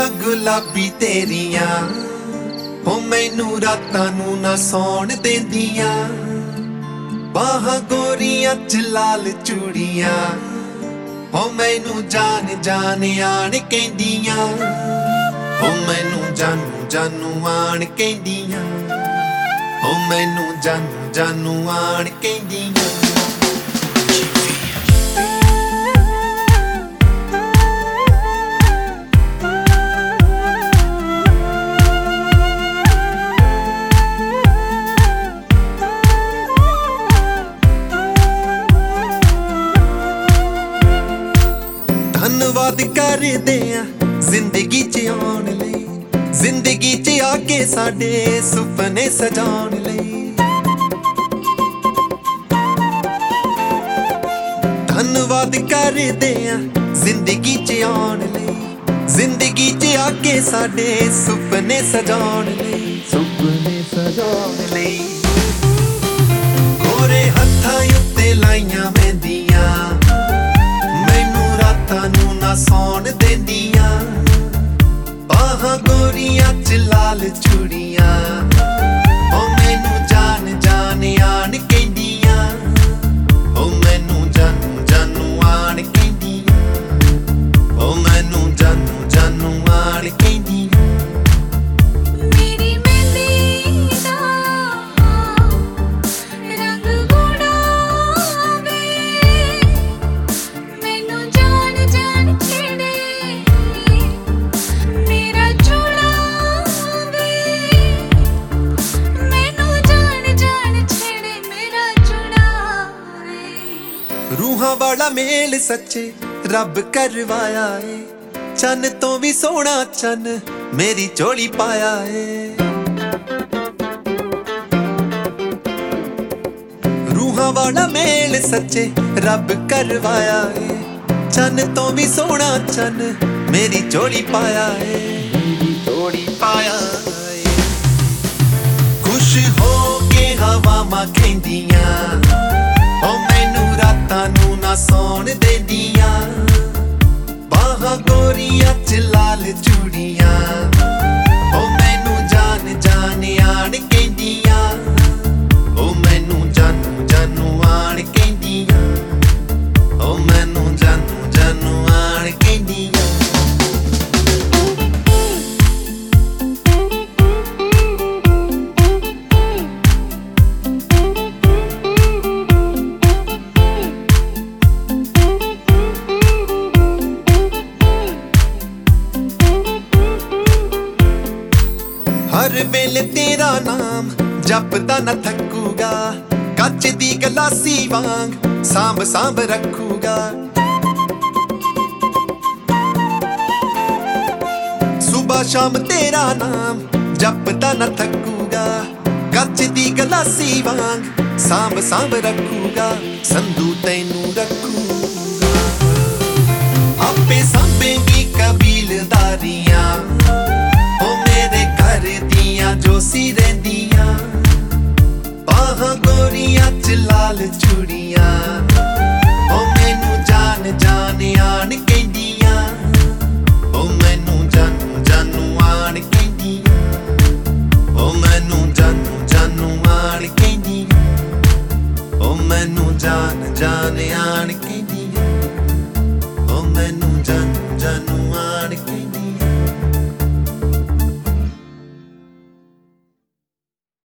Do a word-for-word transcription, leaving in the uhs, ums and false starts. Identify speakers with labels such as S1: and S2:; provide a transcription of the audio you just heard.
S1: ਅੱਖਾਂ ਗੁਲਾਬੀ ਤੇਰੀਆਂ ਹੋ ਮੈਨੂੰ ਰਾਤਾਂ ਨੂੰ ਨਾ ਸੌਣ ਦੇਂਦੀਆਂ। ਬਾਹਾਂ ਗੋਰੀਆਂ ਚ ਲਾਲ ਚੂੜੀਆਂ ਹੋ ਮੈਨੂੰ ਜਾਨ ਜਾਨ ਆਣ ਕਹਿੰਦੀਆਂ। ਹੋ ਮੈਨੂੰ ਜਾਨੂ ਜਾਨੂ ਆਣ ਕਹਿੰਦੀਆਂ। ਹੋ ਮੈਨੂੰ ਜਾਨੂ ਜਾਨੂ ਆਣ ਕਹਿੰਦੀਆਂ। ਧੰਨਵਾਦ ਕਰਦੇ ਆਂ ਜ਼ਿੰਦਗੀ ਚ ਆਉਣ ਲਈ, ਜ਼ਿੰਦਗੀ ਚ ਆ ਕੇ ਸਾਡੇ ਸੁਪਨੇ ਸਜਾਉਣ ਲਈ। ਧੰਨਵਾਦ ਕਰਦੇ ਆਂ ਜ਼ਿੰਦਗੀ ਚ ਆਉਣ ਲਈ, ਜ਼ਿੰਦਗੀ ਚ ਆ ਕੇ ਸਾਡੇ ਸੁਪਨੇ ਸਜਾਉਣ ਲਈ, ਸੁਪਨੇ ਸਜਾਉਣ ਲਈ। ਗੋਰੇ ਹੱਥਾਂ ਉੱਤੇ ਲਾਈਆਂ ਮਹਿੰਦੀਆਂ ਮੈਨੂੰ ਰਾਤਾਂ ਨੂੰ ਨਾ ਸੌਣ ਦੇਂਦੀਆਂ। ਬਾਹਾਂ ਗੋਰੀਆਂ ਚ ਲਾਲ ਚੂੜੀਆਂ ਹੋ ਮੈਨੂੰ ਜਾਨ ਜਾਨ ਆਣ ਕਹਿੰਦੀਆਂ। ਹੋ ਮੈਨੂੰ ਜਾਨੂ ਜਾਨੂ ਆਣ ਕਹਿੰਦੀਆਂ। ਹੋ ਮੈਨੂੰ ਜਾਨੂ ਜਾਨੂ ਆਣ ਕਹਿੰਦੀਆਂ। ਰੂਹਾਂ ਵਾਲਾ ਮੇਲ ਸੱਚੇ ਰੱਬ ਕਰਵਾਇਆ ਏ, ਚੰਨ ਤੋਂ ਵੀ ਸੋਹਣਾ ਚੰਨ ਮੇਰੀ ਝੋਲੀ ਪਾਇਆ ਏ। ਰੂਹਾਂ ਵਾਲਾ ਮੇਲ ਸੱਚੇ ਰੱਬ ਕਰਵਾਇਆ ਏ, ਚੰਨ ਤੋਂ ਵੀ ਸੋਹਣਾ ਚੰਨ ਮੇਰੀ ਝੋਲੀ ਪਾਇਆ ਏ, ਮੇਰੀ ਝੋਲੀ ਪਾਇਆ ਏ। ਖੁਸ਼ ਹੋ ਕੇ ਹਵਾਵਾਂ ਕਹਿੰਦੀਆਂ ਹੋ ਮੈਨੂੰ ਰਾਤਾਂ ਨੂੰ ਨਾ ਸੌਣ ਦੇਂਦੀਆਂ। ਬਾਹਾਂ ਗੋਰੀਆਂ ਚ ਲਾਲ ਚੂੜੀਆਂ ਹੋ ਮੈਨੂੰ ਜਾਨ ਜਾਨ ਆਣ ਕਹਿੰਦੀਆਂ। ਹੋ ਮੈਨੂੰ ਜਾਨੂ ਜਾਨੂ ਆਣ ਕਹਿੰਦੀਆਂ। ਹੋ ਮੈਨੂੰ ਜਾਨੂ ਜਾਨੂ ਆਣ ਕਹਿੰਦੀਆਂ। ਹਰ ਵੇਲੇ ਤੇਰਾ ਨਾਮ ਜਪਦਾ ਨਾ ਥੱਕੂਗਾ, ਕੱਚ ਦੀ ਗਲਾਸੀ ਵਾਂਗ ਸਾਂਭ ਸਾਂਭ ਰੱਖੂਗਾ। ਸੁਬਹ ਸ਼ਾਮ ਤੇਰਾ ਨਾਮ ਜਪਦਾ ਨਾ ਥੱਕੂਗਾ, ਕੱਚ ਦੀ ਗਲਾਸੀ ਵਾਂਗ ਸਾਂਭ ਸਾਂਭ ਰੱਖੂਗਾ। ਸੰਧੂ ਤੈਨੂੰ ਰੱਖੂਗਾ ਆਪੇ ਸਾਂਭੇਗੀ ਕਬੀਲਦਾਰੀਆਂ ਹੋ ਮੇਰੇ ਘਰ ਦੀਆਂ ਜੋਸੀ ਰਹਿੰਦੀਆਂ। ਬਾਹਾਂ ਗੋਰੀਆਂ ਚ ਲਾਲ ਚੂੜੀਆਂ ਹੋ ਮੈਨੂੰ ਜਾਨ ਜਾਨ ਆਣ ਕਹਿੰਦੀਆਂ। ਹੋ ਮੈਨੂੰ ਜਾਨੂ ਜਾਨੂ ਆਣ ਕਹਿੰਦੀਆਂ। ਹੋ ਮੈਨੂੰ ਜਾਨੂ ਜਾਨੂ ਆਣ ਕਹਿੰਦੀਆਂ। ਹੋ ਮੈਨੂੰ ਜਾਨ ਜਾਨ ਆਣ